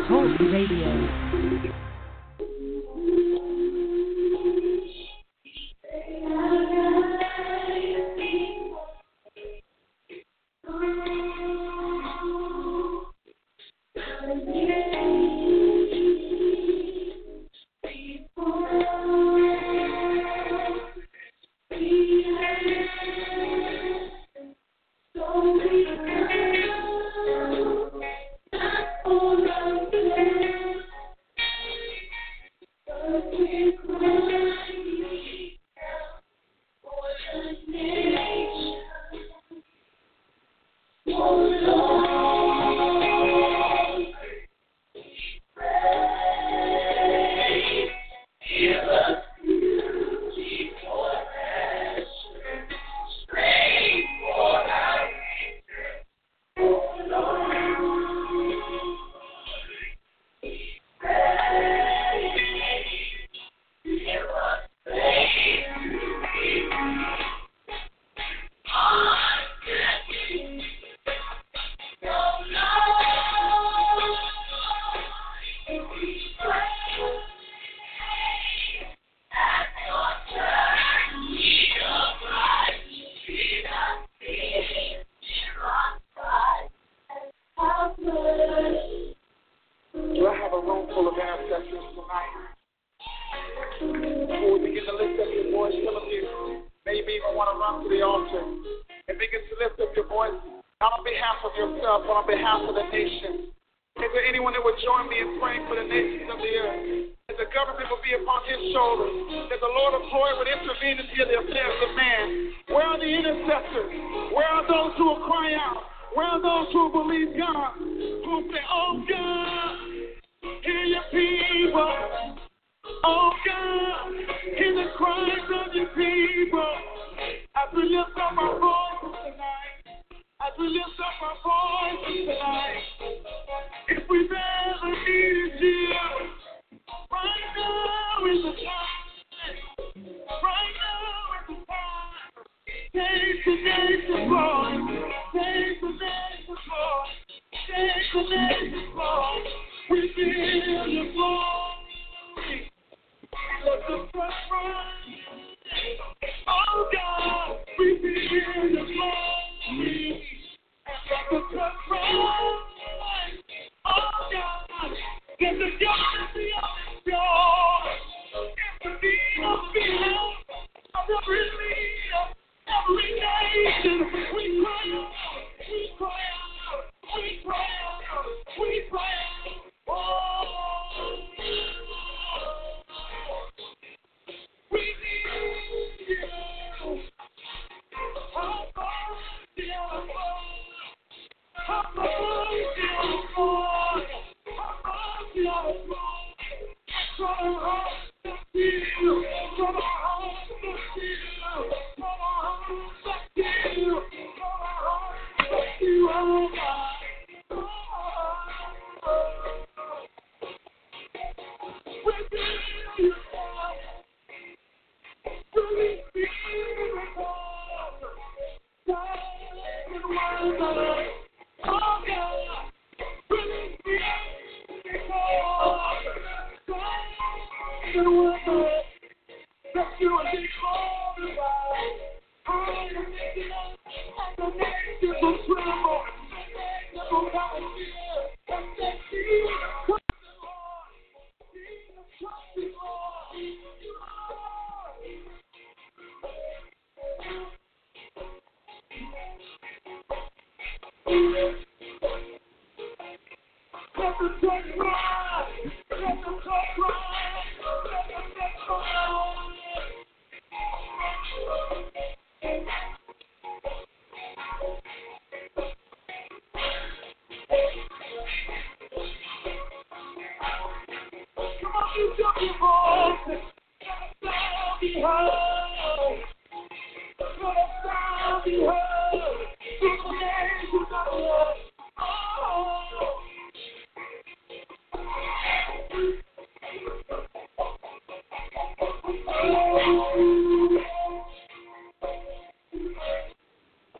Hope Radio.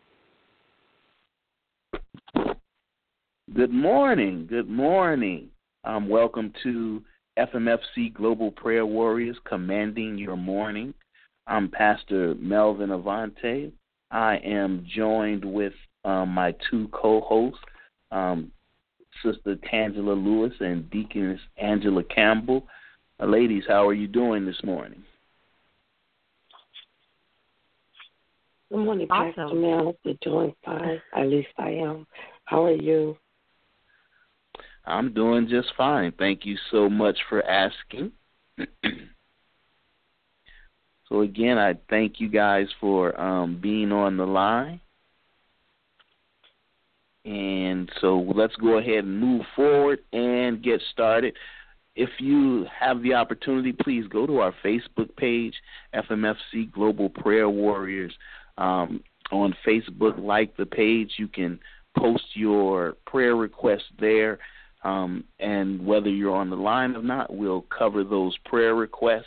Good morning. Good morning. Welcome to FMFC Global Prayer Warriors, Commanding Your Morning. I'm Pastor Melvin Avante. I am joined with my two co-hosts, Sister Tangela Lewis and Deaconess Angela Campbell. Ladies, how are you doing this morning? Good morning, Pastor Mel. You're doing fine. At least I am. How are you? I'm doing just fine. Thank you so much for asking. So again, I thank you guys for being on the line. And so let's go ahead and move forward and get started. If you have the opportunity, please go to our Facebook page, FMFC Global Prayer Warriors. On Facebook, like the page. You can post your prayer requests there. And whether you're on the line or not, we'll cover those prayer requests.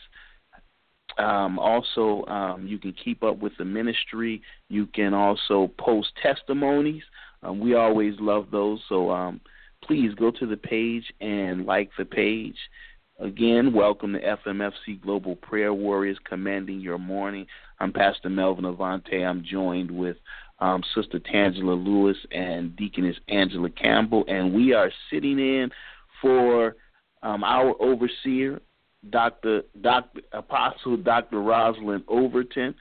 Also, you can keep up with the ministry. You can also post testimonies. We always love those. So please go to the page and like the page. Again, welcome to FMFC Global Prayer Warriors, Commanding Your Morning. I'm Pastor Melvin Avante. I'm joined with Sister Tangela Lewis and Deaconess Angela Campbell, and we are sitting in for our overseer, Apostle Dr. Rosalind Overton,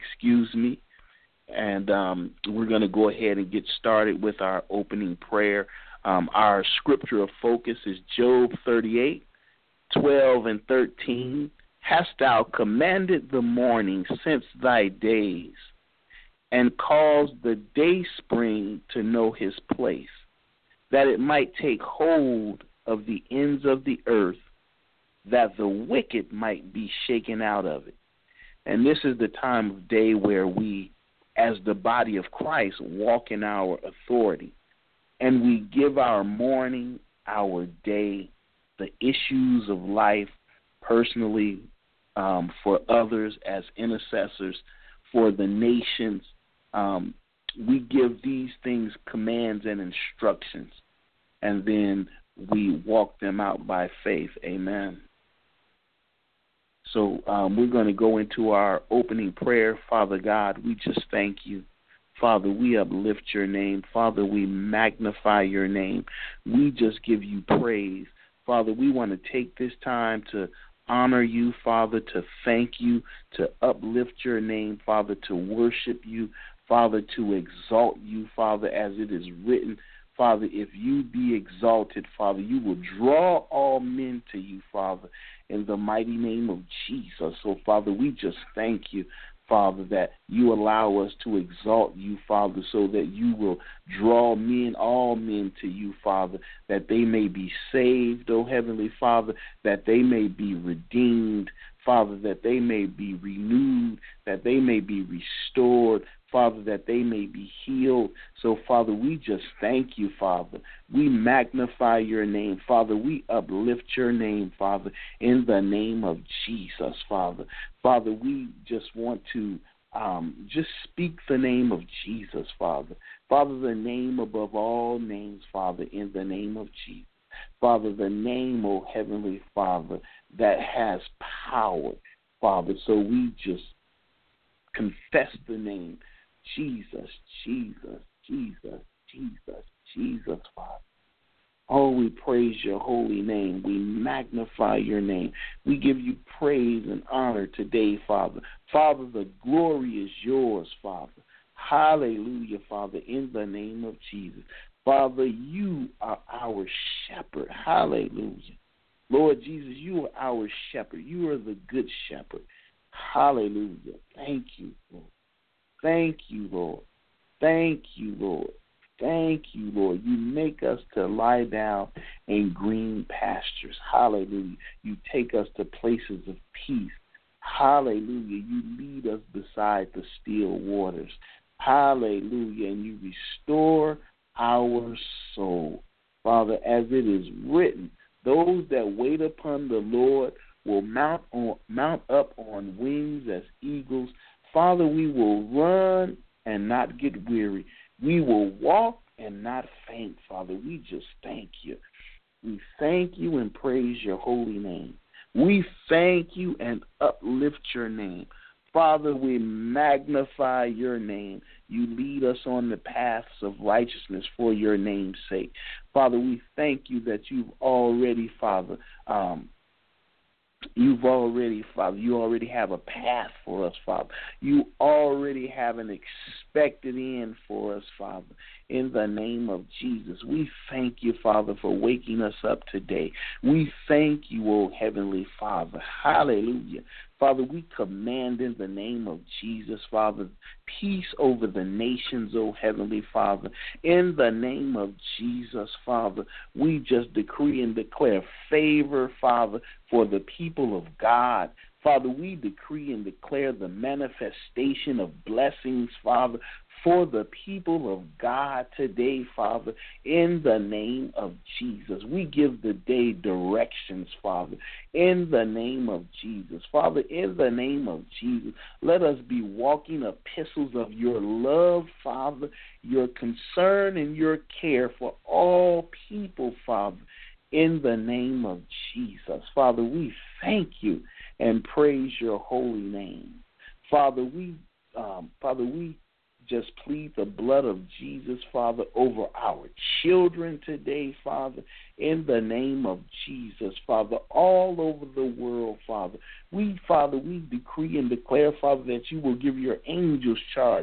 and we're going to go ahead and get started with our opening prayer. Our scripture of focus is Job 38:12 and 13. Hast thou commanded the morning since thy days, and caused the dayspring to know his place, that it might take hold of the ends of the earth, that the wicked might be shaken out of it. And this is the time of day where we, as the body of Christ, walk in our authority, and we give our morning, our day, the issues of life personally, for others as intercessors, for the nations. We give these things commands and instructions, and then we walk them out by faith. Amen. So we're going to go into our opening prayer. Father God, we just thank you. Father, we uplift your name. Father, we magnify your name. We just give you praise. Father, we want to take this time to honor you, Father, to thank you, to uplift your name, Father, to worship you, Father, to exalt you, Father, as it is written. Father, if you be exalted, Father, you will draw all men to you, Father, in the mighty name of Jesus. So, Father, we just thank you, Father, that you allow us to exalt you, Father, so that you will draw men, all men to you, Father, that they may be saved, oh Heavenly Father, that they may be redeemed, Father, that they may be renewed, that they may be restored, Father, that they may be healed. So, Father, we just thank you, Father. We magnify your name, Father. We uplift your name, Father, in the name of Jesus, Father. Father, we just want to just speak the name of Jesus, Father. Father, the name above all names, Father, in the name of Jesus. Father, the name, oh Heavenly Father, that has power, Father. So we just confess the name Jesus, Jesus, Jesus, Jesus, Jesus, Father. Oh, we praise your holy name. We magnify your name. We give you praise and honor today, Father. Father, the glory is yours, Father. Hallelujah, Father, in the name of Jesus. Father, you are our shepherd. Hallelujah. Lord Jesus, you are our shepherd. You are the good shepherd. Hallelujah. Thank you, Lord. Thank you, Lord. Thank you, Lord. Thank you, Lord. You make us to lie down in green pastures. Hallelujah. You take us to places of peace. Hallelujah. You lead us beside the still waters. Hallelujah. And you restore our soul. Father, as it is written, those that wait upon the Lord will mount up on wings as eagles. Father, we will run and not get weary. We will walk and not faint, Father. We just thank you. We thank you and praise your holy name. We thank you and uplift your name. Father, we magnify your name. You lead us on the paths of righteousness for your name's sake. Father, we thank you that you already have a path for us, Father. You already have an expected end for us, Father. In the name of Jesus, we thank you, Father, for waking us up today. We thank you, O Heavenly Father. Hallelujah. Father, we command in the name of Jesus, Father, peace over the nations, O Heavenly Father. In the name of Jesus, Father, we just decree and declare favor, Father, for the people of God. Father, we decree and declare the manifestation of blessings, Father, for the people of God today, Father, in the name of Jesus. We give the day directions, Father, in the name of Jesus. Father, in the name of Jesus, let us be walking epistles of your love, Father, your concern and your care for all people, Father, in the name of Jesus. Father, we thank you and praise your holy name. Father, we just plead the blood of Jesus, Father, over our children today, Father, in the name of Jesus, Father, all over the world, Father. We decree and declare, Father, that you will give your angels charge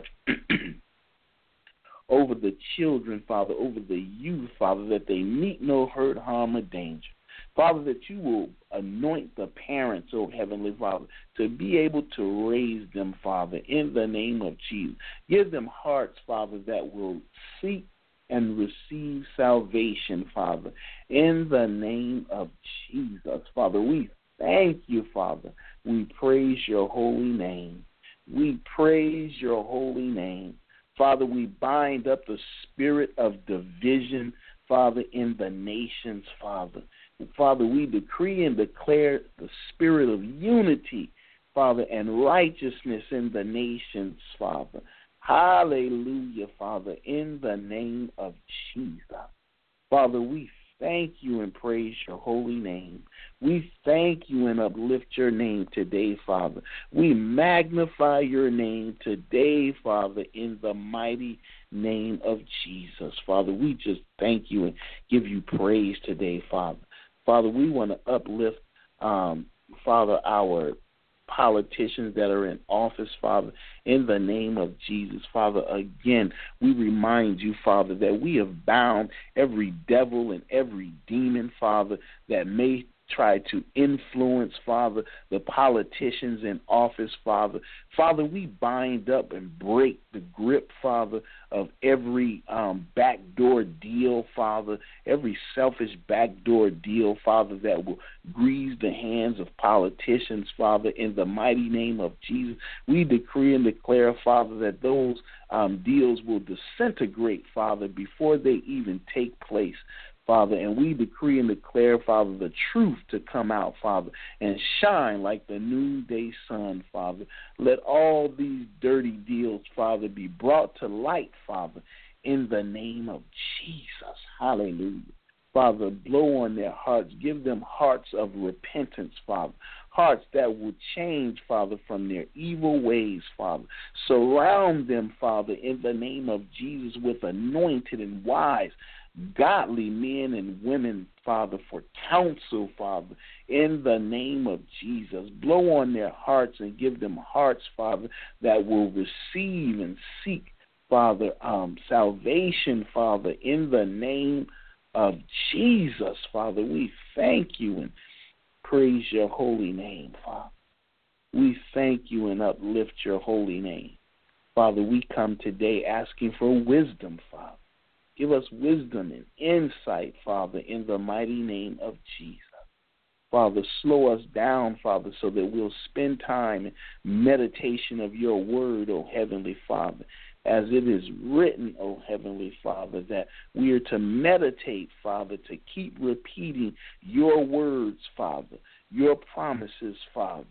over the children, Father, over the youth, Father, that they meet no hurt, harm, or danger. Father, that you will anoint the parents, oh Heavenly Father, to be able to raise them, Father, in the name of Jesus. Give them hearts, Father, that will seek and receive salvation, Father, in the name of Jesus. Father, we thank you, Father. We praise your holy name. We praise your holy name. Father, we bind up the spirit of division, Father, in the nations, Father. Father, we decree and declare the spirit of unity, Father, and righteousness in the nations, Father. Hallelujah, Father, in the name of Jesus. Father, we thank you and praise your holy name. We thank you and uplift your name today, Father. We magnify your name today, Father, in the mighty name of Jesus. Father, we just thank you and give you praise today, Father. Father, we want to uplift, Father, our politicians that are in office, Father, in the name of Jesus. Father, again, we remind you, Father, that we have bound every devil and every demon, Father, that may try to influence, Father, the politicians in office, Father. Father, we bind up and break the grip, Father, of every backdoor deal, Father, every selfish backdoor deal, Father, that will grease the hands of politicians, Father, in the mighty name of Jesus. We decree and declare, Father, that those deals will disintegrate, Father, before they even take place, Father, and we decree and declare, Father, the truth to come out, Father, and shine like the noonday sun, Father. Let all these dirty deals, Father, be brought to light, Father, in the name of Jesus. Hallelujah. Father, blow on their hearts. Give them hearts of repentance, Father. Hearts that will change, Father, from their evil ways, Father. Surround them, Father, in the name of Jesus with anointed and wise, godly men and women, Father, for counsel, Father, in the name of Jesus. Blow on their hearts and give them hearts, Father, that will receive and seek, Father, salvation, Father, in the name of Jesus, Father. We thank you and praise your holy name, Father. We thank you and uplift your holy name. Father, we come today asking for wisdom, Father. Give us wisdom and insight, Father, in the mighty name of Jesus. Father, slow us down, Father, so that we'll spend time in meditation of your word, O Heavenly Father, as it is written, O Heavenly Father, that we are to meditate, Father, to keep repeating your words, Father, your promises, Father,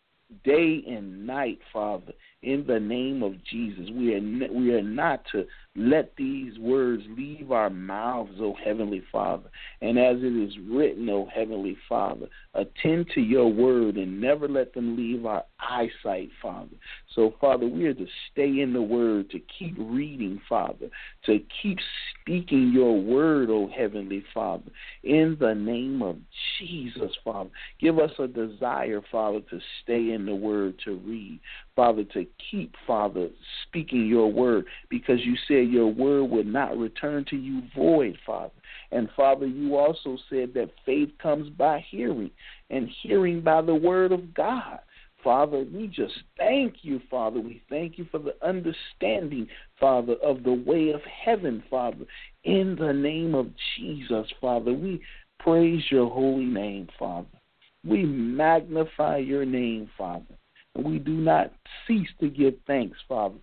day and night, Father, in the name of Jesus. We are not to Let these words leave our mouths, O Heavenly Father. And as it is written, O Heavenly Father, attend to your word and never let them leave our eyesight, Father. So, Father, we are to stay in the word, to keep reading, Father, to keep speaking your word, O Heavenly Father, in the name of Jesus, Father. Give us a desire, Father, to stay in the word, to read, Father, to keep, Father, speaking your word, because you said your word would not return to you void, Father. And, Father, you also said that faith comes by hearing, and hearing by the word of God. Father, we just thank you, Father. We thank you for the understanding, Father, of the way of heaven, Father. In the name of Jesus, Father, we praise your holy name, Father. We magnify your name, Father. And we do not cease to give thanks, Father.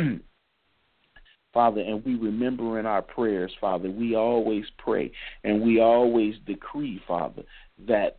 Father, and we remember in our prayers, Father, we always pray and we always decree, Father, that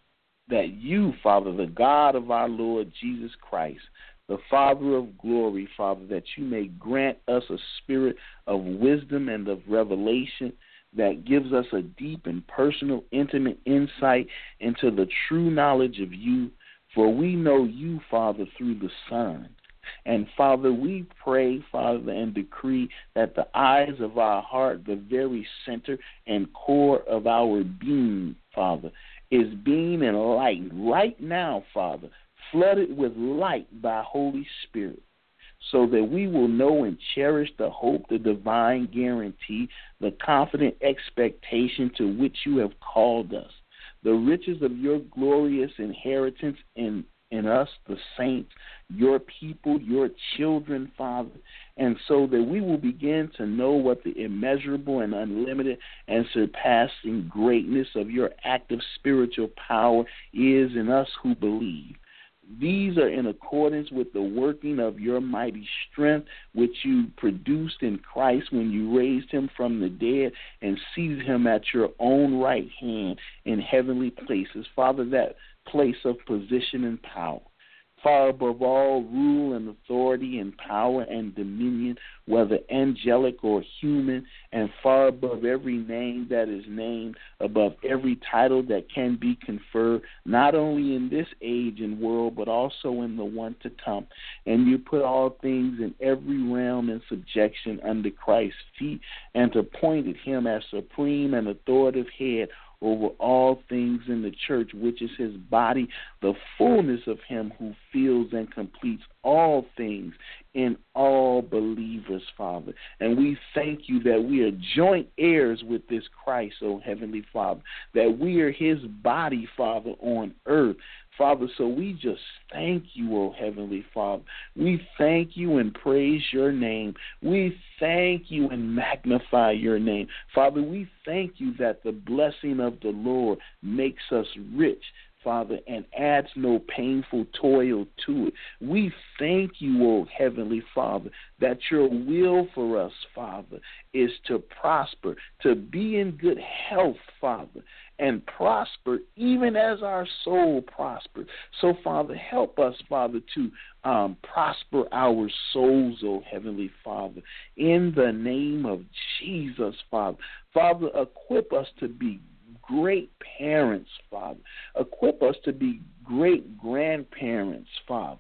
you, Father, the God of our Lord Jesus Christ, the Father of glory, Father, that you may grant us a spirit of wisdom and of revelation that gives us a deep and personal, intimate insight into the true knowledge of you. For we know you, Father, through the Son. And, Father, we pray, Father, and decree that the eyes of our heart, the very center and core of our being, Father, is being enlightened right now, Father, flooded with light by Holy Spirit, so that we will know and cherish the hope, the divine guarantee, the confident expectation to which you have called us, the riches of your glorious inheritance in us, the saints, your people, your children, Father, and so that we will begin to know what the immeasurable and unlimited and surpassing greatness of your active spiritual power is in us who believe. These are in accordance with the working of your mighty strength, which you produced in Christ when you raised him from the dead and seated him at your own right hand in heavenly places. Father, that place of position and power, far above all rule and authority and power and dominion, whether angelic or human, and far above every name that is named, above every title that can be conferred, not only in this age and world, but also in the one to come. And you put all things in every realm in subjection under Christ's feet, and appointed him as supreme and authoritative head over all things in the church, which is his body, the fullness of him who fills and completes all things in all believers, Father. And we thank you that we are joint heirs with this Christ, O Heavenly Father, that we are his body, Father, on earth. Father, so we just thank you, O Heavenly Father. We thank you and praise your name. We thank you and magnify your name. Father, we thank you that the blessing of the Lord makes us rich, Father, and adds no painful toil to it. We thank you, O Heavenly Father, that your will for us, Father, is to prosper, to be in good health, Father, and prosper even as our soul prospers. So, Father, help us, Father, to prosper our souls, O Heavenly Father, in the name of Jesus, Father. Father, equip us to be great parents, Father. Equip us to be great grandparents, Father.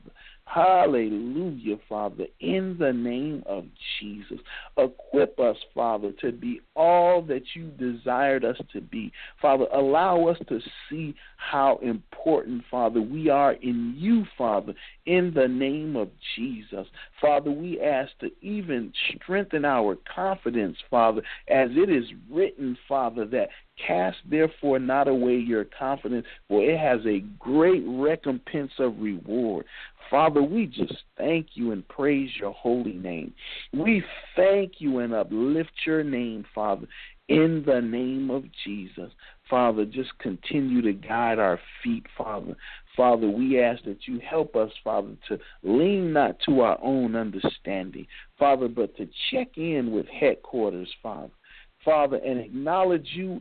Hallelujah, Father, in the name of Jesus. Equip us, Father, to be all that you desired us to be. Father, allow us to see how important, Father, we are in you, Father, in the name of Jesus. Father, we ask to even strengthen our confidence, Father, as it is written, Father, that cast therefore not away your confidence, for it has a great recompense of reward. Father, we just thank you and praise your holy name. We thank you and uplift your name, Father, in the name of Jesus. Father, just continue to guide our feet, Father. Father, we ask that you help us, Father, to lean not to our own understanding, Father, but to check in with headquarters, Father. Father, and acknowledge you in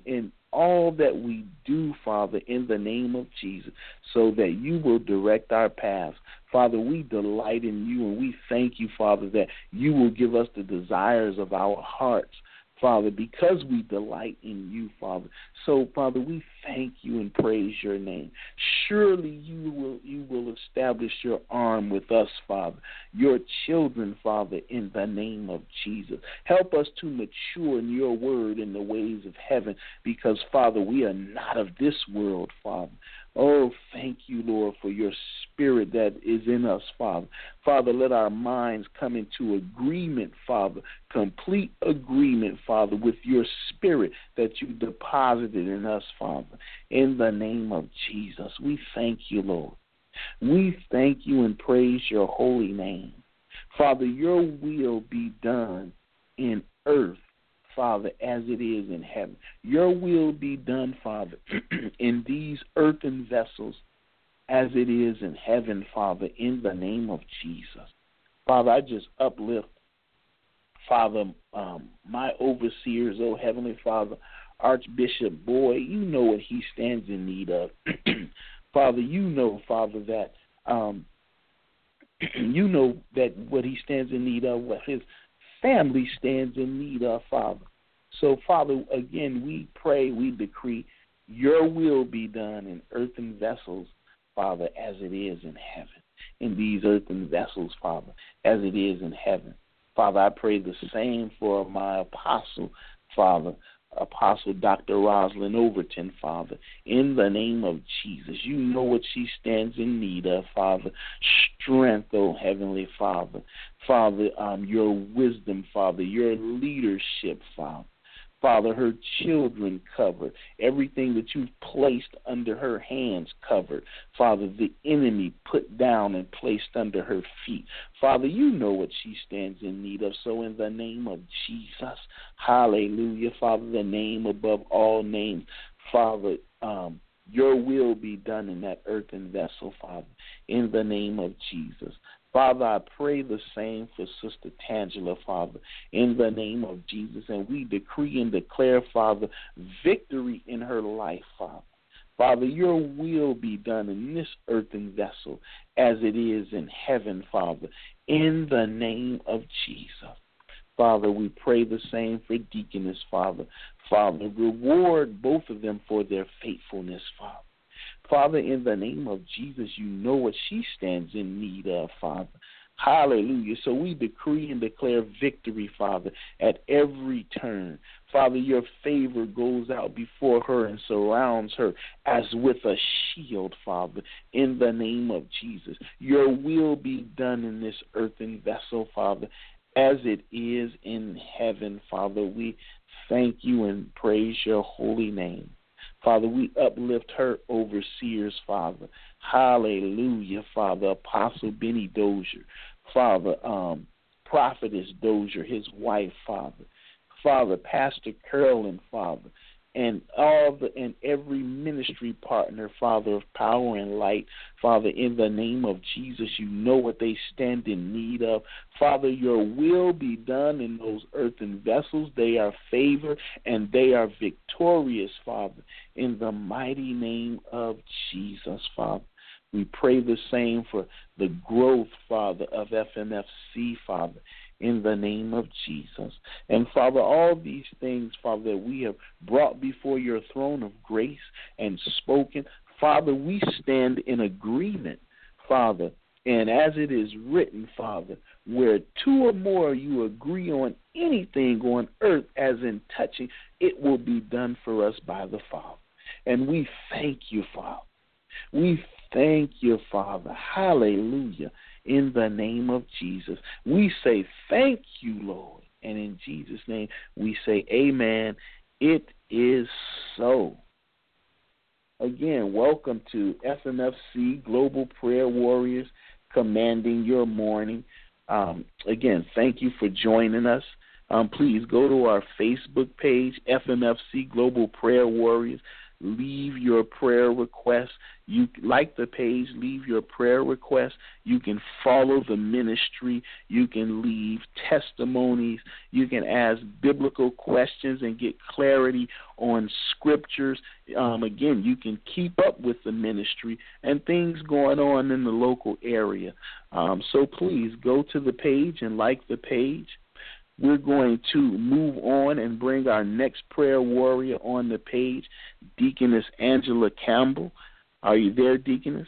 all that we do, Father, in the name of Jesus, so that you will direct our paths. Father, we delight in you, and we thank you, Father, that you will give us the desires of our hearts, Father, because we delight in you, Father. So, Father, we thank you and praise your name. Surely you will establish your arm with us, Father, your children, Father, in the name of Jesus. Help us to mature in your word in the ways of heaven, because, Father, we are not of this world, Father. Oh, thank you, Lord, for your spirit that is in us, Father. Father, let our minds come into agreement, Father, complete agreement, Father, with your spirit that you deposited in us, Father. In the name of Jesus, we thank you, Lord. We thank you and praise your holy name. Father, your will be done in earth, Father, as it is in heaven. Your will be done, Father, in these earthen vessels as it is in heaven, Father, in the name of Jesus. Father, I just uplift, Father, my overseers, oh Heavenly Father, Archbishop Boyd. You know what he stands in need of. Father, you know, Father, that you know that what he stands in need of, what his family stands in need of, Father. So, Father, again, we pray, we decree, your will be done in earthen vessels, Father, as it is in heaven. In these earthen vessels, Father, as it is in heaven. Father, I pray the same for my apostle, Father, Apostle Dr. Rosalind Overton, Father, in the name of Jesus. You know what she stands in need of, Father. Strength, oh Heavenly Father. Father, your wisdom, Father, your leadership, Father. Father, her children covered. Everything that you've placed under her hands covered. Father, the enemy put down and placed under her feet. Father, you know what she stands in need of. So in the name of Jesus, hallelujah, Father, the name above all names, Father, your will be done in that earthen vessel, Father, in the name of Jesus. Father, I pray the same for Sister Tangela, Father, in the name of Jesus. And we decree and declare, Father, victory in her life, Father. Father, your will be done in this earthen vessel as it is in heaven, Father, in the name of Jesus. Father, we pray the same for Deaconess, Father. Father, reward both of them for their faithfulness, Father. Father, in the name of Jesus, you know what she stands in need of, Father. Hallelujah. So we decree and declare victory, Father, at every turn. Father, your favor goes out before her and surrounds her as with a shield, Father, in the name of Jesus. Your will be done in this earthen vessel, Father, as it is in heaven, Father. We thank you and praise your holy name. Father, we uplift her overseers, Father. Hallelujah, Father. Apostle Benny Dozier, Father, Prophetess Dozier, his wife, Father. Father, Pastor Carolyn, Father, and every ministry partner, Father, of Power and Light, Father, in the name of Jesus, you know what they stand in need of. Father, your will be done in those earthen vessels. They are favored and they are victorious, Father, in the mighty name of Jesus, Father. We pray the same for the growth, Father, of FMFC, Father, in the name of Jesus. And, Father, all these things, Father, that we have brought before your throne of grace and spoken, Father, we stand in agreement, Father, and as it is written, Father, where two or more you agree on anything on earth as in touching, it will be done for us by the Father. And we thank you, Father. We thank you, Father. Hallelujah. In the name of Jesus. We say thank you, Lord. And in Jesus' name, we say amen. It is so. Again, welcome to FMFC Global Prayer Warriors, commanding your morning. Again, thank you for joining us. Please go to our Facebook page, FMFC Global Prayer Warriors. leave your prayer requests. You like the page, leave your prayer requests. You can follow the ministry. You can leave testimonies. You can ask biblical questions and get clarity on scriptures. Again, you can keep up with the ministry and things going on in the local area. So please go to the page and like the page. We're going to move on and bring our next prayer warrior on the page, Deaconess Angela Campbell. Are you there, Deaconess?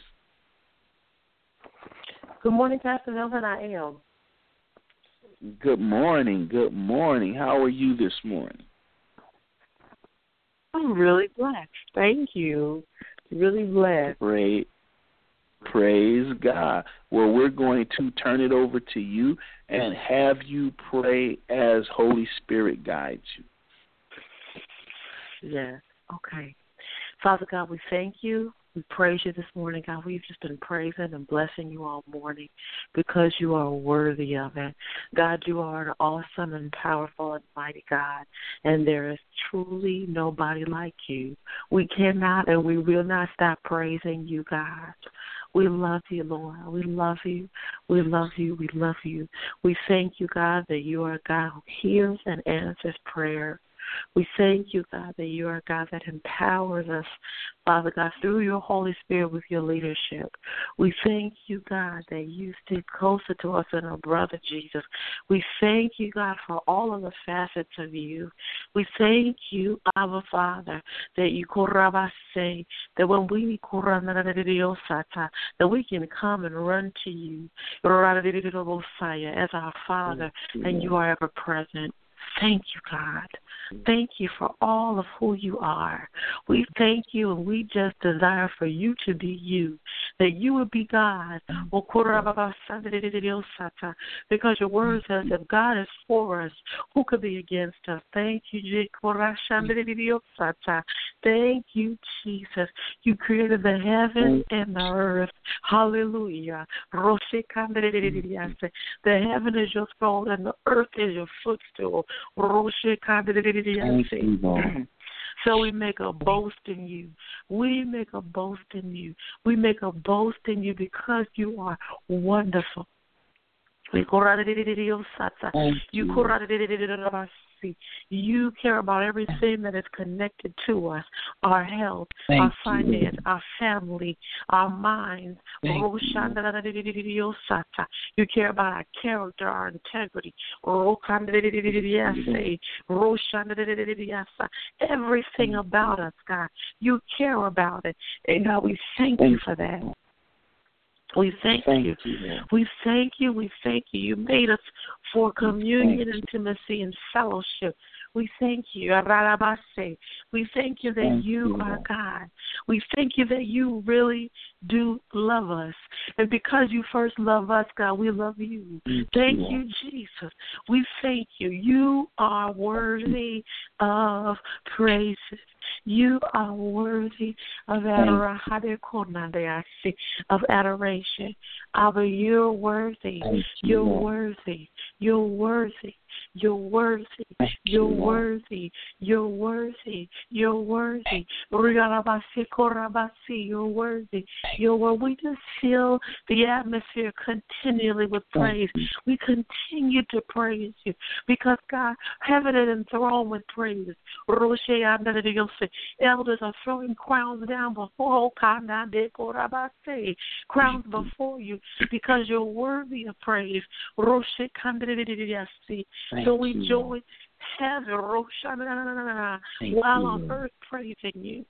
Good morning, Pastor Melvin. I am. Good morning. Good morning. How are you this morning? I'm really blessed. Thank you. Really blessed. Great. Praise God. Well, we're going to turn it over to you and have you pray as Holy Spirit guides you. Yes. Okay. Father God, we thank you. We praise you this morning, God. We've just been praising and blessing you all morning because you are worthy of it. God, you are an awesome and powerful and mighty God, and there is truly nobody like you. We cannot and we will not stop praising you, God. We love you, Lord. We love you. We love you. We love you. We thank you, God, that you are a God who hears and answers prayer. We thank you, God, that you are a God that empowers us, Father God, through your Holy Spirit with your leadership. We thank you, God, that you stick closer to us than our brother Jesus. We thank you, God, for all of the facets of you. We thank you, Abba Father, that you say that when we that we can come and run to you as our Father, and you are ever present. Thank you, God. Thank you for all of who you are. We thank you, and we just desire for you to be you, that you would be God. Because your word says if God is for us, who could be against us? Thank you, thank you, Jesus. You created the heaven and the earth. Hallelujah. The heaven is your throne and the earth is your footstool. So we make a boast in you. We make a boast in you. We make a boast in you because you are wonderful. You care about everything that is connected to us, our health, our finance, our family, our minds. You care about our character, our integrity. Everything about us, God. You care about it. And God, we thank you for that. We thank you. We thank you. We thank you. You made us for communion, intimacy, and fellowship. We thank you. We thank you that you are God. We thank you that you really do love us. And because you first love us, God, we love you. Thank you, Jesus. We thank you. You are worthy of praises. You are worthy of adoration. Abba, you're worthy. You're worthy. You're worthy. You're worthy. You're worthy. You're worthy. You're worthy. You're worthy. You're worthy. We just fill the atmosphere continually with praise. We continue to praise you because, God, heaven is enthroned with praise. Elders are throwing crowns down before crowns before you because you're worthy of praise. So we join heaven while on earth praising you.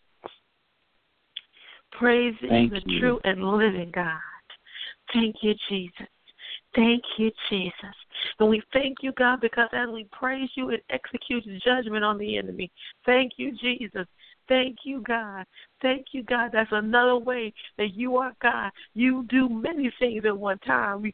Praising the true and living God. Thank you, Jesus. Thank you, Jesus. And we thank you, God, because as we praise you, it executes judgment on the enemy. Thank you, Jesus. Thank you, God. thank you, God. That's another way that you are God. You do many things at one time.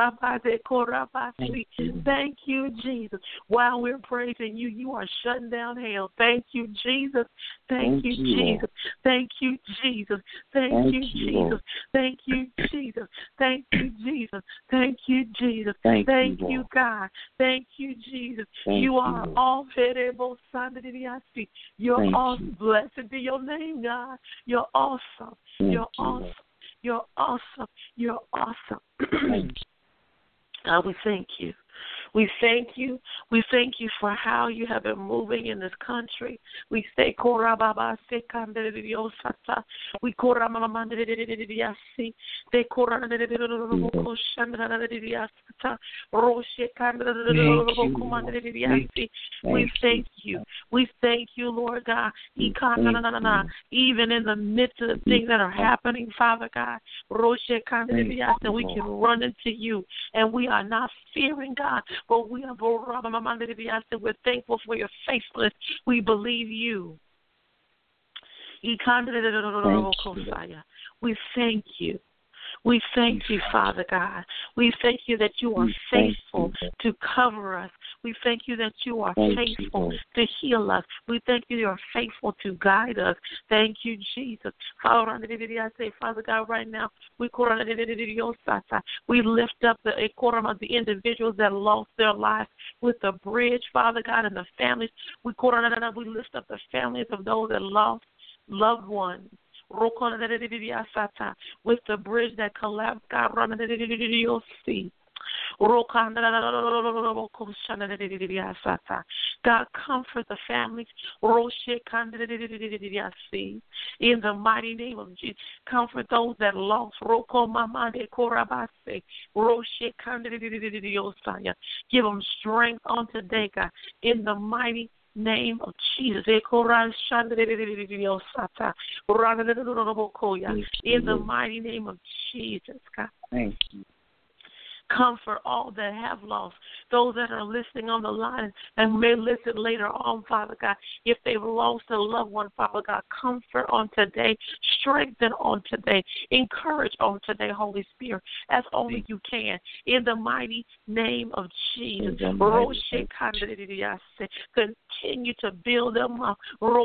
Thank you, Jesus. While we're praising you, you are shutting down hell. Thank you, Jesus. Thank you, Jesus. Thank you, Jesus. Thank you, Jesus. Thank you, Jesus. Thank you, Jesus. Thank you, Jesus. Thank you, God. Thank you, Jesus. You are all variable. You're awesome. Blessed be your name, God. You're awesome. You're awesome. You're awesome. You're awesome. God, we thank you. We thank you. We thank you for how you have been moving in this country. We say, we thank you. We thank you, Lord God. Even in the midst of the things that are happening, Father God, that we can run into you, and we are not fearing, God, but we're thankful for your faithfulness. We believe you. We thank you. We thank you, Father God. We thank you that you are faithful to cover us. We thank you that you are faithful to heal us. We thank you are faithful to guide us. Thank you, Jesus. Father God, right now, we lift up the individuals that lost their lives with the bridge, Father God, and the families. We lift up the families of those that lost loved ones. With the bridge that collapsed, God, God, comfort the families. In the mighty name of Jesus, comfort those that lost. Give them strength on today, God. In the mighty name of Jesus. In the mighty name of Jesus, God. Thank you. Comfort all that have lost, those that are listening on the line and may listen later on, Father God. If they've lost a loved one, Father God, comfort on today, strengthen on today, encourage on today, Holy Spirit, as only you can. In the mighty name of Jesus. Continue to build them up.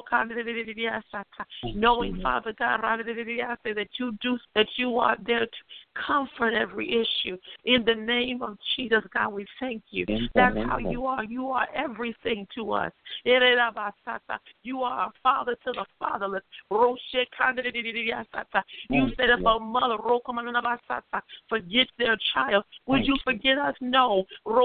Knowing, Father God, that you are there to comfort every issue. In the name of Jesus, God, we thank you. That's how you are. You are everything to us. You are a father to the fatherless. You said if a mother forgets their child, would you forget us? No.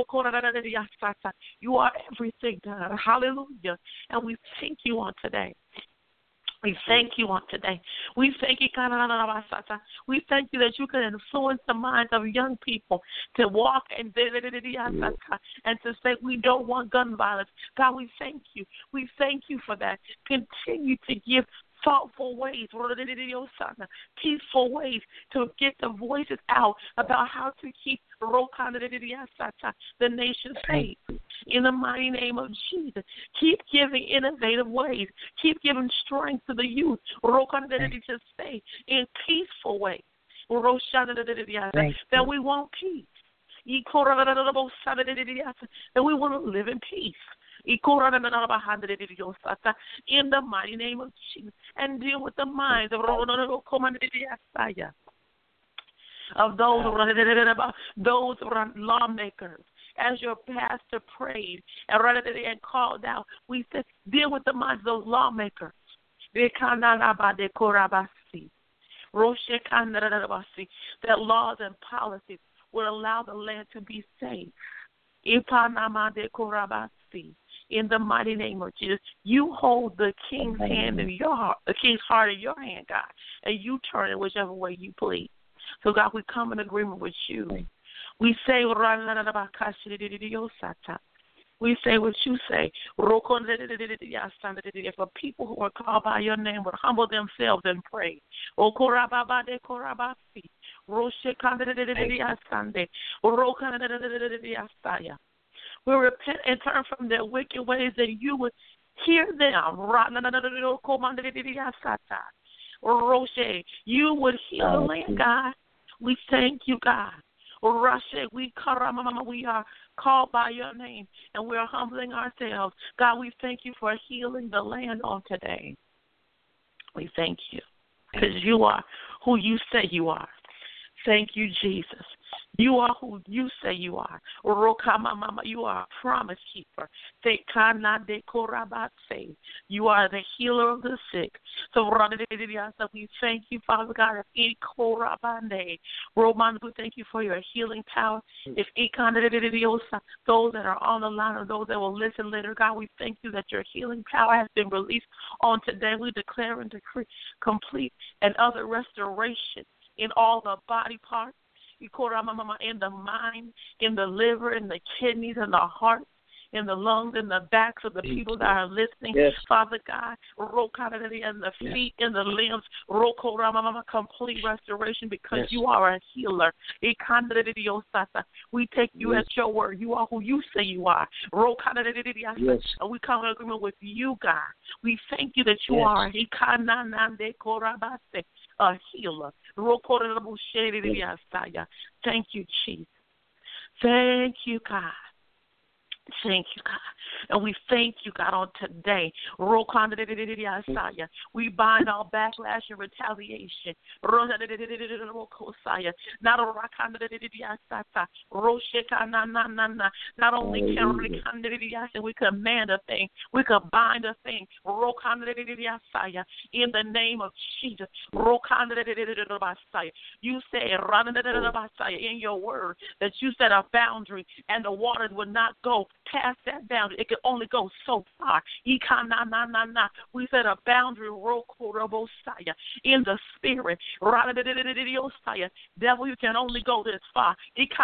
You are everything, God. Hallelujah. And we thank you on today. We thank you on today. We thank you, we thank you that you can influence the minds of young people to walk and to say we don't want gun violence. God, we thank you. We thank you for that. Continue to give thoughtful ways, peaceful ways to get the voices out about how to keep the nation safe. In the mighty name of Jesus, keep giving innovative ways. Keep giving strength to the youth to stay in peaceful ways. That we want peace. That we want to live in peace. In the mighty name of Jesus, and deal with the minds of those lawmakers. As your pastor prayed and called out, we said, deal with the minds of those lawmakers. That laws and policies will allow the land to be safe. In the mighty name of Jesus, you hold the king's hand in your heart, the king's heart in your hand, God, and you turn it whichever way you please. So, God, we come in agreement with you. We say, we say what you say. For people who are called by your name will humble themselves and pray. We repent and turn from their wicked ways, that you would hear them. Roshe, you would heal the land, God. We thank you, God. Rashe, we are called by your name, and we are humbling ourselves. God, we thank you for healing the land on today. We thank you because you are who you say you are. Thank you, Jesus. You are who you say you are. You are a promise keeper. You are the healer of the sick. So we thank you, Father God. Roman, we thank you for your healing power. If those that are on the line or those that will listen later, God, we thank you that your healing power has been released on today. We declare and decree complete and utter restoration in all the body parts, in the mind, in the liver, in the kidneys, in the heart, in the lungs, in the backs of the people that are listening. Yes. Father God, in the feet, in the limbs, complete restoration because you are a healer. We take you at your word. You are who you say you are. Yes. And we come in agreement with you, God. We thank you that you are a healer. Thank you, Jesus. Thank you, God. Thank you, God. And we thank you, God, on today. We bind all backlash and retaliation. Not only can we command a thing, we can bind a thing. In the name of Jesus. You say in your word that you set a boundary and the waters would not go past that boundary. It can only go so far. We set a boundary in the spirit. Devil, you can only go this far.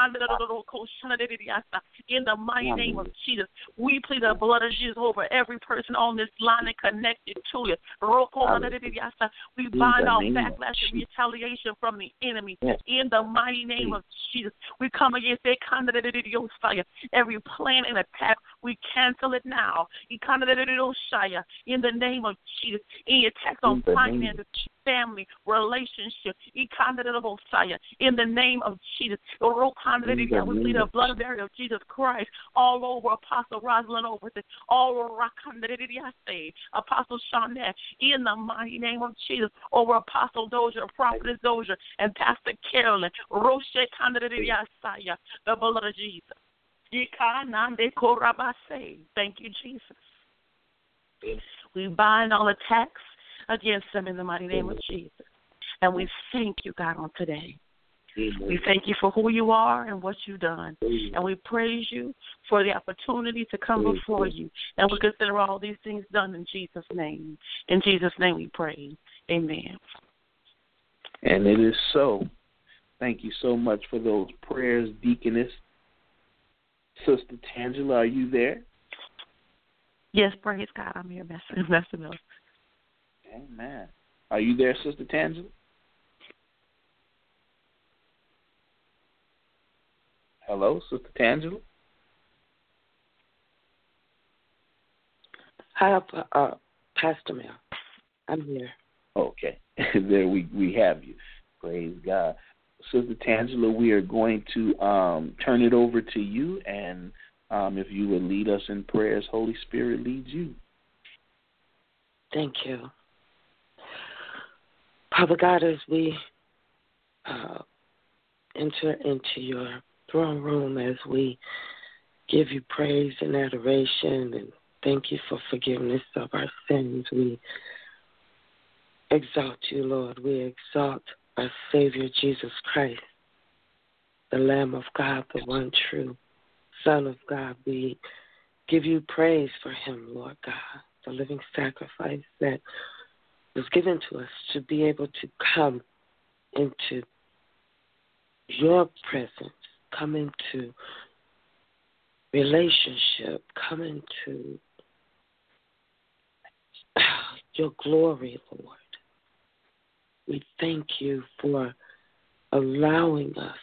In the mighty name of Jesus, we plead the blood of Jesus over every person on this line and connected to you. We bind all backlash and retaliation from the enemy. In the mighty name of Jesus, we come against every plan and attack. We cancel it now. In the name of Jesus. Any attacks on finances, family, relationship. In the name of Jesus. We plead the blood barrier of Jesus Christ all over Apostle Rosalind Overton, all over Apostle Shawnette, in the mighty name of Jesus, over Apostle Dozier, Prophetess Dozier, and Pastor Carolyn. The blood of Jesus. Thank you, Jesus. We bind all attacks against them in the mighty name of Jesus. And we thank you, God, on today. We thank you for who you are and what you've done. And we praise you for the opportunity to come before you. And we consider all these things done in Jesus' name. In Jesus' name we pray. Amen. And it is so. Thank you so much for those prayers, Deaconess. Sister Tangela, are you there? Yes, praise God. I'm here, messing up. Amen. Are you there, Sister Tangela? Hello, Sister Tangela? Hi, Pastor Mel. I'm here. Okay. There we have you. Praise God. Sister Tangela, we are going to turn it over to you, and if you would lead us in prayers, Holy Spirit leads you. Thank you. Father God, as we enter into your throne room, as we give you praise and adoration and thank you for forgiveness of our sins, we exalt you, Lord. We exalt our Savior, Jesus Christ, the Lamb of God, the one true Son of God. We give you praise for him, Lord God, the living sacrifice that was given to us to be able to come into your presence, come into relationship, come into your glory, Lord. We thank you for allowing us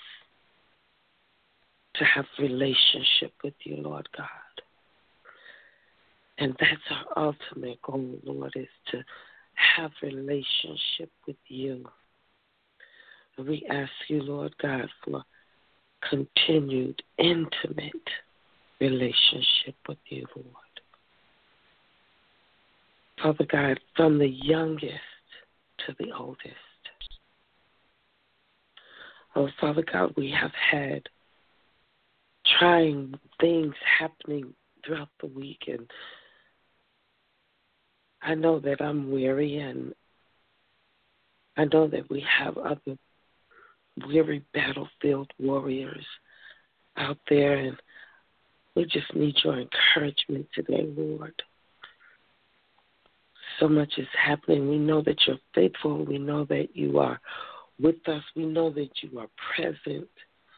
to have relationship with you, Lord God. And that's our ultimate goal, Lord, is to have relationship with you. And we ask you, Lord God, for continued intimate relationship with you, Lord. Father God, from the youngest to the oldest. Oh, Father God, we have had trying things happening throughout the week, and I know that I'm weary, and I know that we have other weary battlefield warriors out there, and we just need your encouragement today, Lord. So much is happening. We know that you're faithful. We know that you are with us. We know that you are present.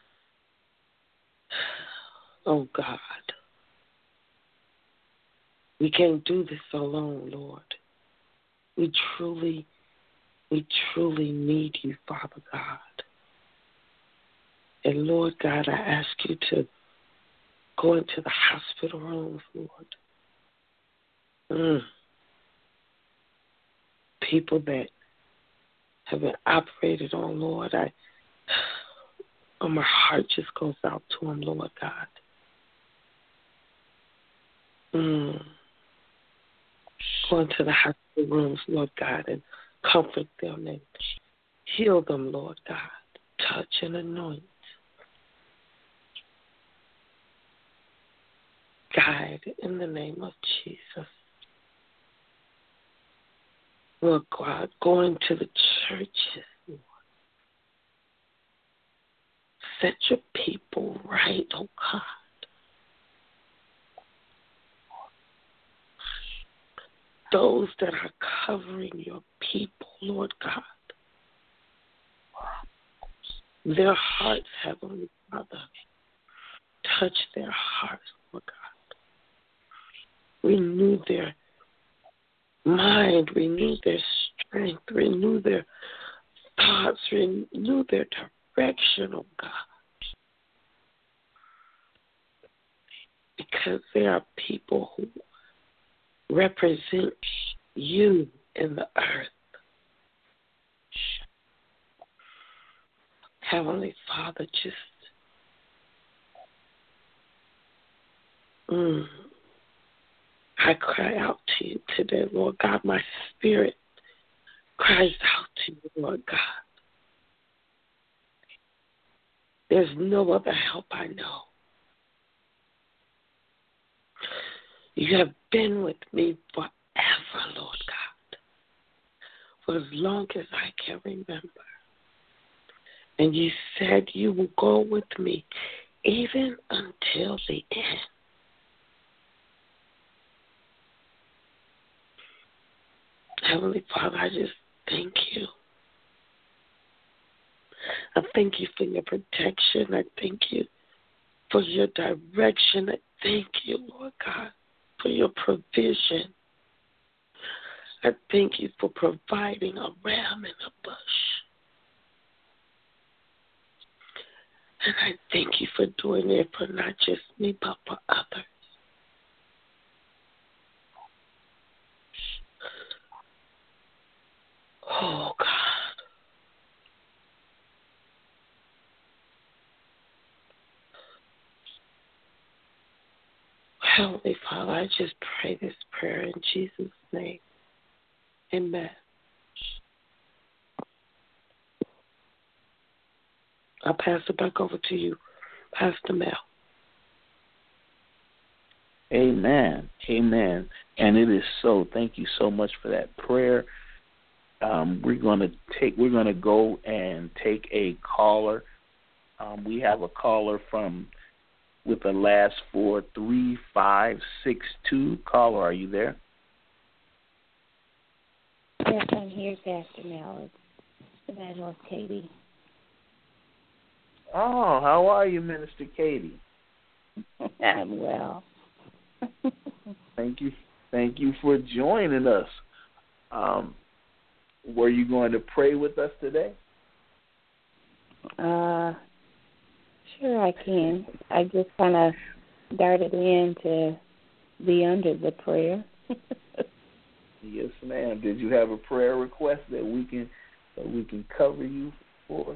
Oh, God. We can't do this alone, Lord. We truly need you, Father God. And, Lord God, I ask you to go into the hospital rooms, Lord. People that have been operated on, Lord, my heart just goes out to them, Lord God. Go into the hospital rooms, Lord God, and comfort them and heal them, Lord God. Touch and anoint. Guide in the name of Jesus. Lord God, go into the churches, Lord. Set your people right, oh God. Those that are covering your people, Lord God. Their hearts, Heavenly Father. Touch their hearts, Lord God. Renew their mind, renew their strength, renew their thoughts, renew their direction, oh God. Because there are people who represent you in the earth. Heavenly Father, just I cry out to you today, Lord God. My spirit cries out to you, Lord God. There's no other help I know. You have been with me forever, Lord God, for as long as I can remember. And you said you will go with me even until the end. Heavenly Father, I just thank you. I thank you for your protection. I thank you for your direction. I thank you, Lord God, for your provision. I thank you for providing a ram in a bush. And I thank you for doing it for not just me, but for others. Oh, God. Heavenly Father, I just pray this prayer in Jesus' name. Amen. I'll pass it back over to you, Pastor Mel. Amen. Amen. And it is so. Thank you so much for that prayer. We're gonna go and take a caller. We have a caller with the last 43562. Caller, are you there? Yes, I'm here, Pastor Mel. It's Evangelist Katie. Oh, how are you, Minister Katie? I'm well. Thank you for joining us. Were you going to pray with us today? Sure I can. I just kind of darted in to be under the prayer. Yes, ma'am. Did you have a prayer request that we can cover you for?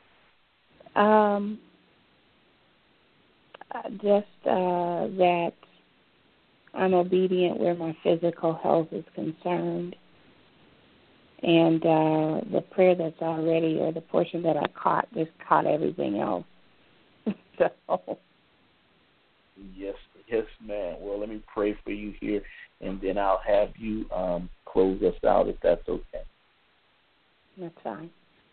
Just that I'm obedient where my physical health is concerned. And the prayer that's already, or the portion that I caught, just caught everything else. So. Yes, ma'am. Well, let me pray for you here, and then I'll have you close us out if that's okay. That's fine.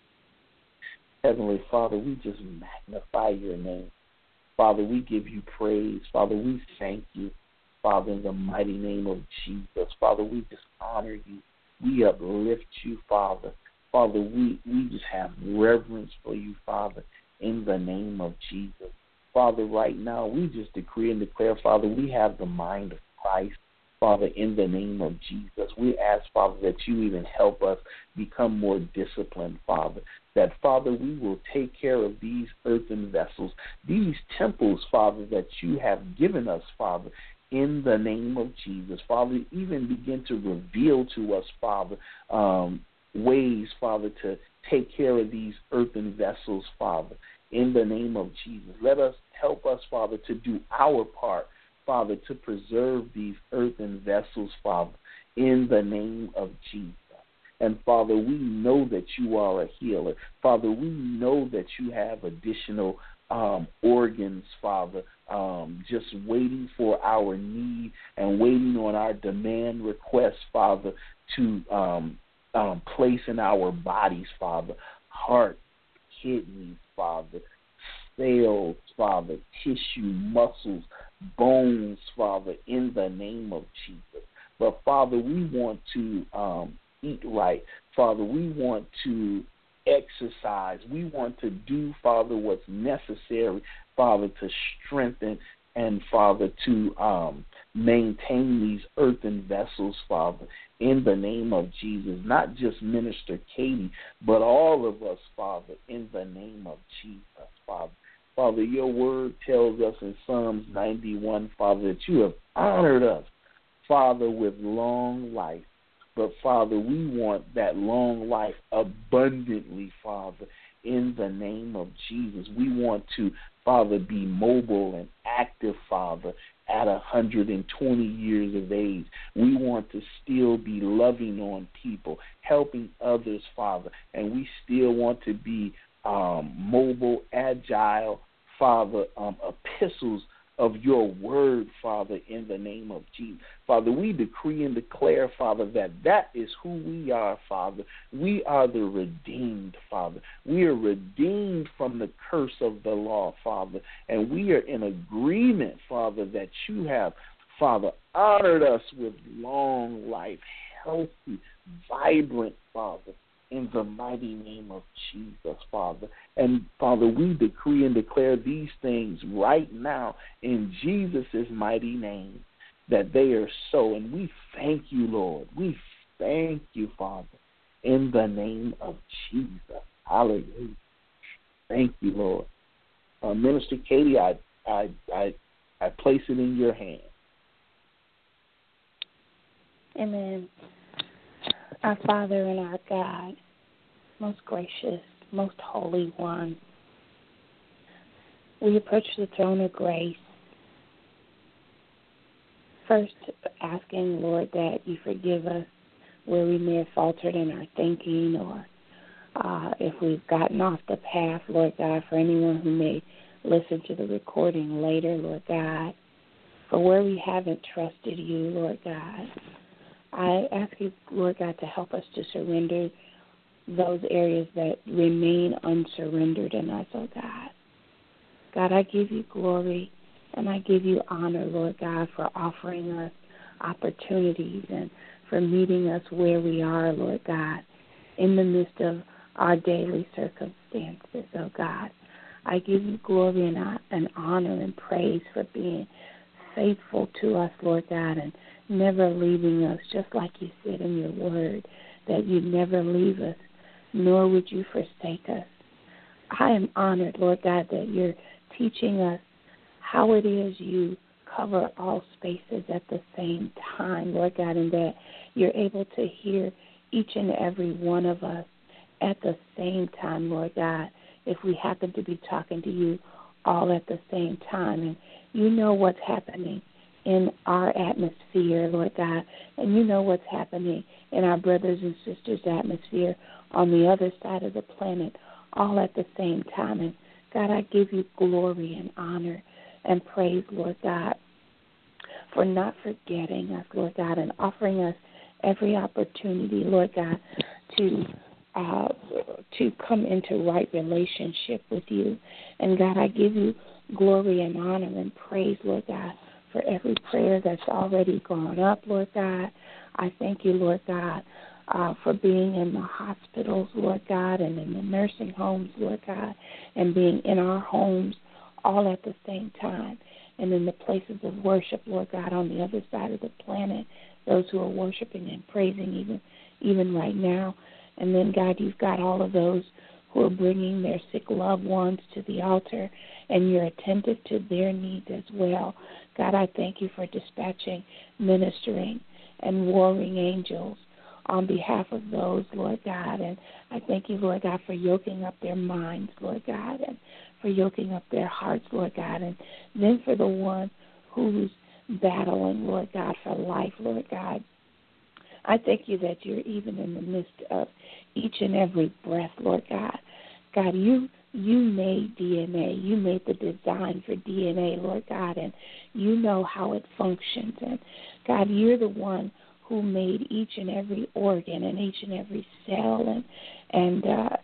Heavenly Father, we just magnify your name. Father, we give you praise. Father, we thank you. Father, in the mighty name of Jesus. Father, we just honor you. We uplift you, Father. Father, we just have reverence for you, Father, in the name of Jesus. Father, right now, we just decree and declare, Father, we have the mind of Christ. Father, in the name of Jesus, we ask, Father, that you even help us become more disciplined, Father, that, Father, we will take care of these earthen vessels, these temples, Father, that you have given us, Father, in the name of Jesus. Father, even begin to reveal to us, Father, ways, Father, to take care of these earthen vessels, Father, in the name of Jesus. Help us, Father, to do our part, Father, to preserve these earthen vessels, Father, in the name of Jesus. And, Father, we know that you are a healer. Father, we know that you have additional organs, Father, just waiting for our need and waiting on our demand requests, Father, to place in our bodies, Father. Heart, kidneys, Father, cells, Father, tissue, muscles, bones, Father, in the name of Jesus. But, Father, we want to eat right. Father, we want to exercise. We want to do, Father, what's necessary, Father, to strengthen and, Father, to maintain these earthen vessels, Father, in the name of Jesus. Not just Minister Katie, but all of us, Father, in the name of Jesus, Father. Father, your word tells us in Psalms 91, Father, that you have honored us, Father, with long life. But, Father, we want that long life abundantly, Father, in the name of Jesus. We want to, Father, be mobile and active, Father, at 120 years of age. We want to still be loving on people, helping others, Father, and we still want to be mobile, agile, Father, epistles of your word, Father, in the name of Jesus. Father, we decree and declare, Father, that is who we are, Father. We are the redeemed, Father. We are redeemed from the curse of the law, Father, and we are in agreement, Father, that you have, Father, honored us with long life, healthy, vibrant, Father, in the mighty name of Jesus, Father. And, Father, we decree and declare these things right now in Jesus' mighty name, that they are so. And we thank you, Lord. We thank you, Father, in the name of Jesus. Hallelujah. Thank you, Lord. Minister Katie, I place it in your hands. Amen. Our Father and our God, most gracious, most holy one, we approach the throne of grace, first asking, Lord, that you forgive us where we may have faltered in our thinking, or if we've gotten off the path, Lord God, for anyone who may listen to the recording later, Lord God, for where we haven't trusted you, Lord God. I ask you, Lord God, to help us to surrender those areas that remain unsurrendered in us, oh God. God, I give you glory and I give you honor, Lord God, for offering us opportunities and for meeting us where we are, Lord God, in the midst of our daily circumstances, oh God. I give you glory and honor and praise for being faithful to us, Lord God, and never leaving us, just like you said in your word, that you'd never leave us, nor would you forsake us. I am honored, Lord God, that you're teaching us how it is you cover all spaces at the same time, Lord God, and that you're able to hear each and every one of us at the same time, Lord God, if we happen to be talking to you all at the same time. And you know what's happening in our atmosphere, Lord God, and you know what's happening in our brothers and sisters' atmosphere on the other side of the planet, all at the same time. And God, I give you glory and honor and praise, Lord God, for not forgetting us, Lord God, and offering us every opportunity, Lord God, to come into right relationship with you. And God, I give you glory and honor and praise, Lord God, for every prayer that's already gone up, Lord God. I thank you, Lord God, for being in the hospitals, Lord God, and in the nursing homes, Lord God, and being in our homes all at the same time, and in the places of worship, Lord God, on the other side of the planet, those who are worshiping and praising even right now. And then, God, you've got all of those who are bringing their sick loved ones to the altar, and you're attentive to their needs as well. God, I thank you for dispatching, ministering, and warring angels on behalf of those, Lord God. And I thank you, Lord God, for yoking up their minds, Lord God, and for yoking up their hearts, Lord God. And then for the one who's battling, Lord God, for life, Lord God, I thank you that you're even in the midst of each and every breath, Lord God. God, you made DNA. You made the design for DNA, Lord God, and you know how it functions. And, God, you're the one who made each and every organ and each and every cell and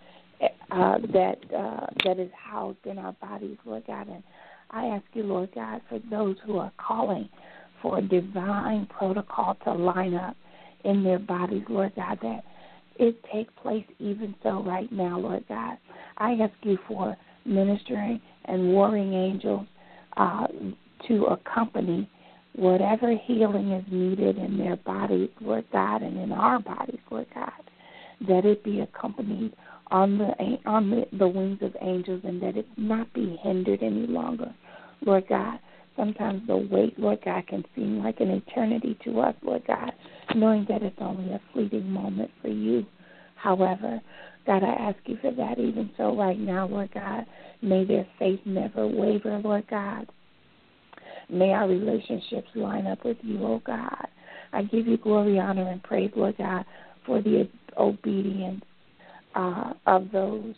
that is housed in our bodies, Lord God. And I ask you, Lord God, for those who are calling for a divine protocol to line up in their bodies, Lord God, that it take place even so right now, Lord God. I ask you for ministering and warring angels to accompany whatever healing is needed in their bodies, Lord God, and in our bodies, Lord God, that it be accompanied on the wings of angels, and that it not be hindered any longer, Lord God. Sometimes the wait, Lord God, can seem like an eternity to us, Lord God, knowing that it's only a fleeting moment for you. However, God, I ask you for that even so right now, Lord God. May their faith never waver, Lord God. May our relationships line up with you, oh God. I give you glory, honor, and praise, Lord God, for the obedience of those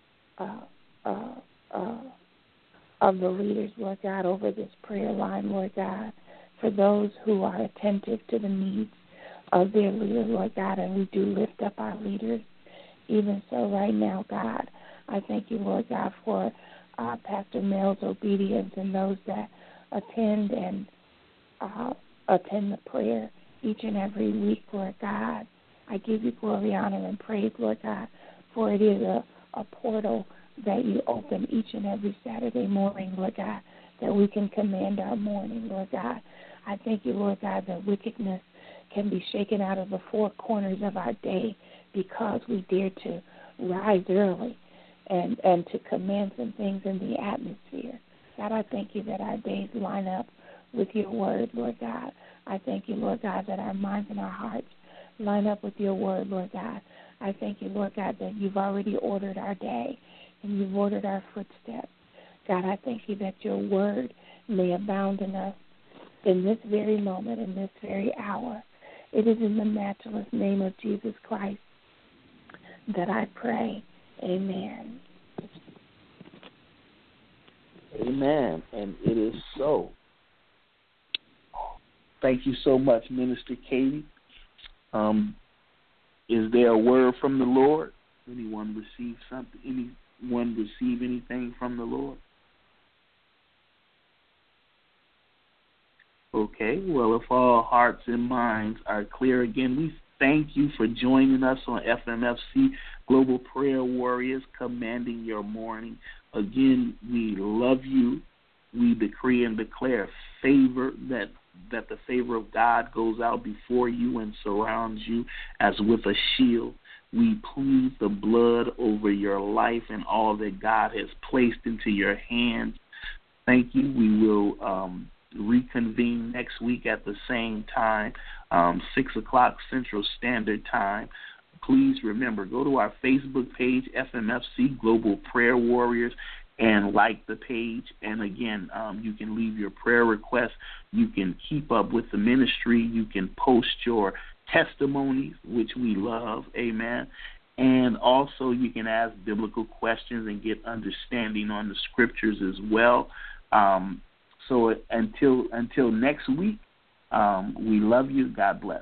of the leaders, Lord God, over this prayer line, Lord God, for those who are attentive to the needs of their leader, Lord God, and we do lift up our leaders. Even so right now, God, I thank you, Lord God, for Pastor Mel's obedience and those that attend the prayer each and every week, Lord God. I give you glory, honor, and praise, Lord God, for it is a portal that you open each and every Saturday morning, Lord God, that we can command our morning, Lord God. I thank you, Lord God, that wickedness can be shaken out of the four corners of our day because we dare to rise early and to command some things in the atmosphere. God, I thank you that our days line up with your word, Lord God. I thank you, Lord God, that our minds and our hearts line up with your word, Lord God. I thank you, Lord God, that you've already ordered our day and you've ordered our footsteps. God, I thank you that your word may abound in us in this very moment, in this very hour. It is in the matchless name of Jesus Christ that I pray. Amen. Amen. And it is so. Thank you so much, Minister Katie. Is there a word from the Lord? Anyone receive something? Anyone receive anything from the Lord? Okay, well, if all hearts and minds are clear again, we thank you for joining us on FMFC Global Prayer Warriors, Commanding Your Morning. Again, we love you. We decree and declare favor, that the favor of God goes out before you and surrounds you as with a shield. We plead the blood over your life and all that God has placed into your hands. Thank you. We will reconvene next week at the same time, 6 o'clock Central Standard Time. Please remember, go to our Facebook page, FMFC Global Prayer Warriors, and like the page. And again, you can leave your prayer requests. You can keep up with the ministry. You can post your testimonies, which we love. Amen. And also you can ask biblical questions and get understanding on the scriptures as well. So until next week, we love you. God bless.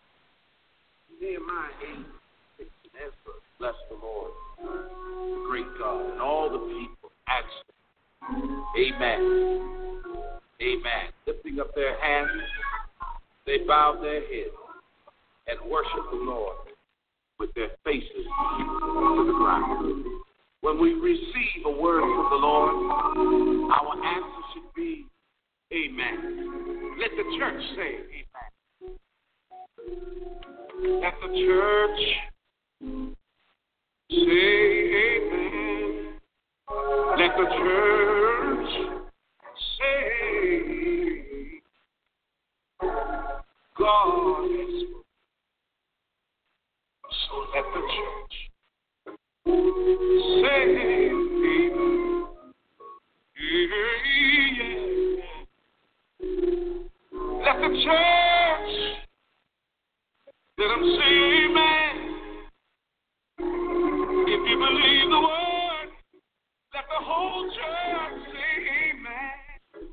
Nehemiah 8, Ezra, bless the Lord, the great God, and all the people answered, Amen. Amen. Lifting up their hands, they bowed their heads and worshiped the Lord with their faces to the ground. When we receive a word from the Lord, our answer should be, Amen. Let the church say, Amen. Let the church say, Amen. Let the church say, God is spoken. So let the church say, Amen. Yeah. Let the church, let them say amen. If you believe the word, let the whole church say amen.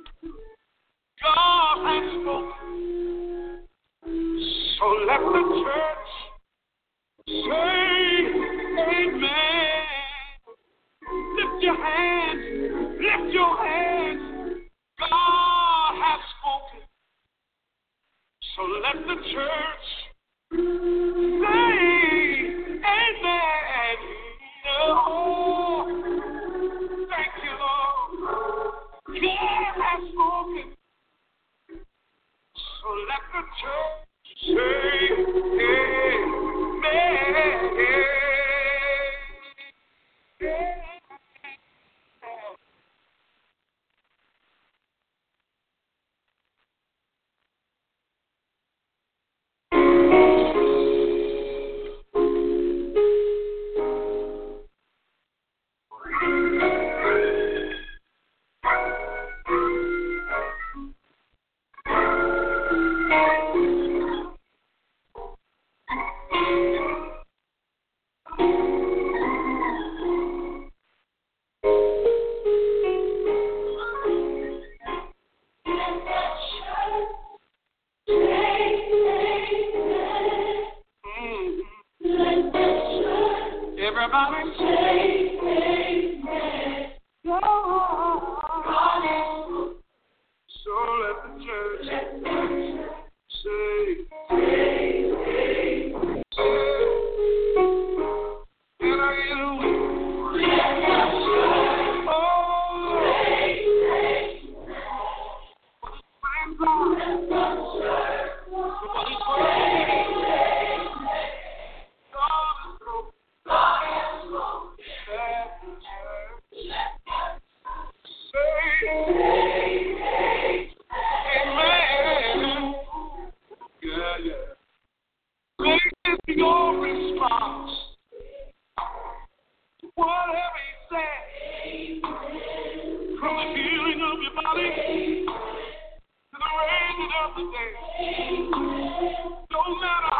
God has spoken, so let the church say amen. Lift your hands, lift your hands. God has spoken, so let the church say amen. Oh, thank you, Lord. God has spoken, so let the church say amen. Everybody say amen. So let the church say amen. And I get away. Your response, whatever he said, from the healing of your body to the raising of the dead, no matter